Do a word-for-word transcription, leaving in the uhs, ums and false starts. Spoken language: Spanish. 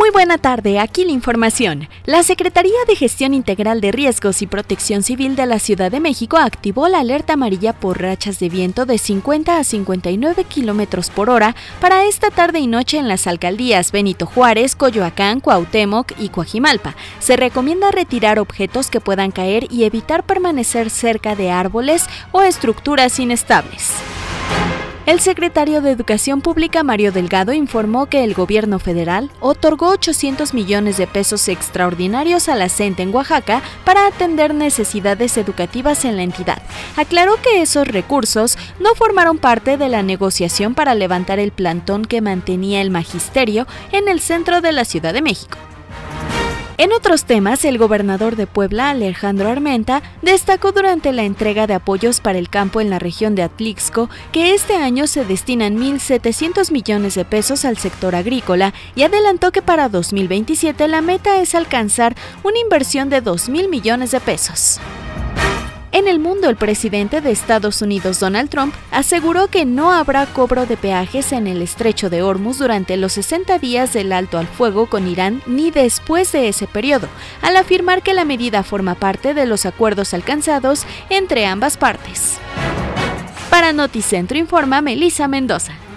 Muy buena tarde, aquí la información. La Secretaría de Gestión Integral de Riesgos y Protección Civil de la Ciudad de México activó la alerta amarilla por rachas de viento de cincuenta a cincuenta y nueve kilómetros por hora para esta tarde y noche en las alcaldías Benito Juárez, Coyoacán, Cuauhtémoc y Coajimalpa. Se recomienda retirar objetos que puedan caer y evitar permanecer cerca de árboles o estructuras inestables. El secretario de Educación Pública, Mario Delgado, informó que el gobierno federal otorgó ochocientos millones de pesos extraordinarios a la C E N T E en Oaxaca para atender necesidades educativas en la entidad. Aclaró que esos recursos no formaron parte de la negociación para levantar el plantón que mantenía el magisterio en el centro de la Ciudad de México. En otros temas, el gobernador de Puebla, Alejandro Armenta, destacó durante la entrega de apoyos para el campo en la región de Atlixco que este año se destinan mil setecientos millones de pesos al sector agrícola y adelantó que para dos mil veintisiete la meta es alcanzar una inversión de dos mil millones de pesos. En el mundo, el presidente de Estados Unidos, Donald Trump, aseguró que no habrá cobro de peajes en el estrecho de Hormuz durante los sesenta días del alto al fuego con Irán ni después de ese periodo, al afirmar que la medida forma parte de los acuerdos alcanzados entre ambas partes. Para Noticentro informa Melissa Mendoza.